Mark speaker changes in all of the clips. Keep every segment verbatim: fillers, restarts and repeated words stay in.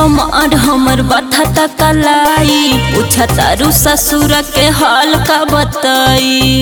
Speaker 1: कमर हमर बथा कलाई, पूछा तारू ससुर के हाल का बताई।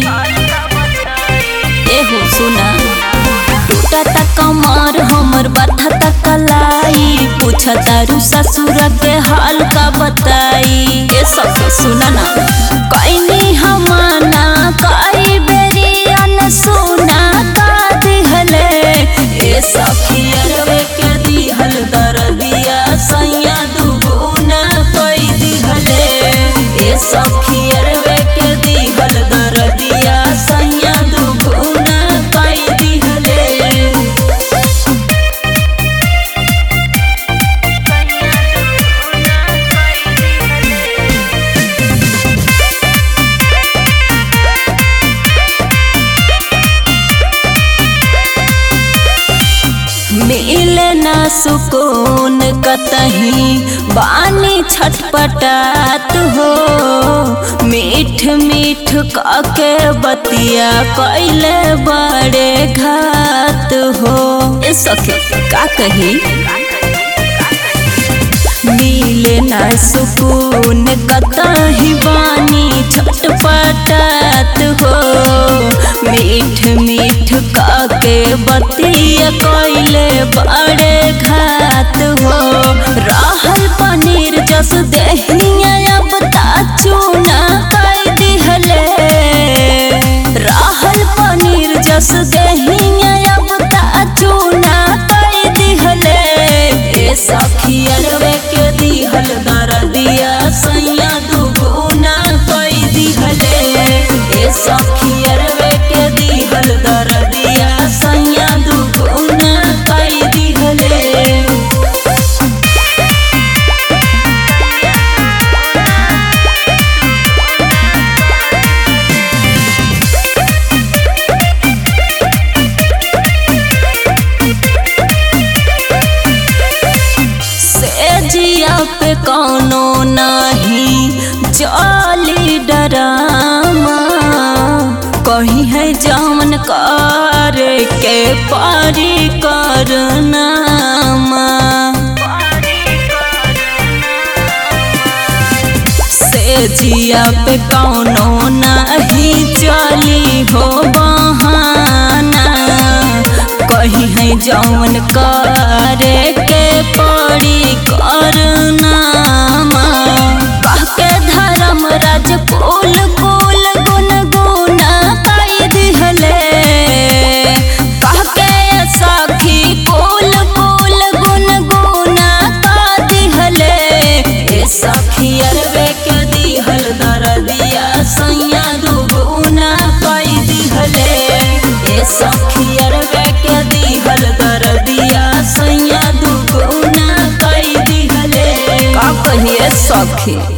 Speaker 1: एहो सुना टूटा कमर हमर बथा कलाई, पूछा तारू ससुर के हाल का बताई। ए सब सुना ना कईनी हमाना कई बेरियन सुना का दिहले। ए सखियरवे के दिहल दरदिया सैया दुगुना कई दिहले। ए सखियरवे के दिहल दरदिया सैया दुगुना कई दिहले। मिले ना सुकून कतही बानी छटपटात हो, मीठ मीठ काके बतिया कैले बड़े घात हो। ए सखी का कही मिले ना सुकून कतही बानी छटपटात हो, मीठ मीठ काके बतिया कैले बड़े घात हो। रहल पनीर जस देहिया अब चूना कई दिहले। रहल पनीर जस देहिया अब चूना कई दिहले। ए सखियरवे के दिहल दरदिया सैया दुगुना कई दिहले। ए सखियरवे के दिहल दरदिया सैया दुगुना कई दिहले। जिया पे कौनो नहीं चली डरामा, कहीं है जमन कर के पारी करनामा। से जिया पे कौनो नहीं चली हो बहाना, कहीं है जमन करे के पड़ी करनामा। कहके धर्म राज कुल कुल गुन गुना कई दिहले। कहके सखी कुल कुल गुन गुना का दिहले। ए सखियरवे के दिहल दरदिया सैया दुगुना कई दिहले। ए सखियरवे के दिहल दरदिया सैया दुगुना कई दिहले। का कहिए सखी।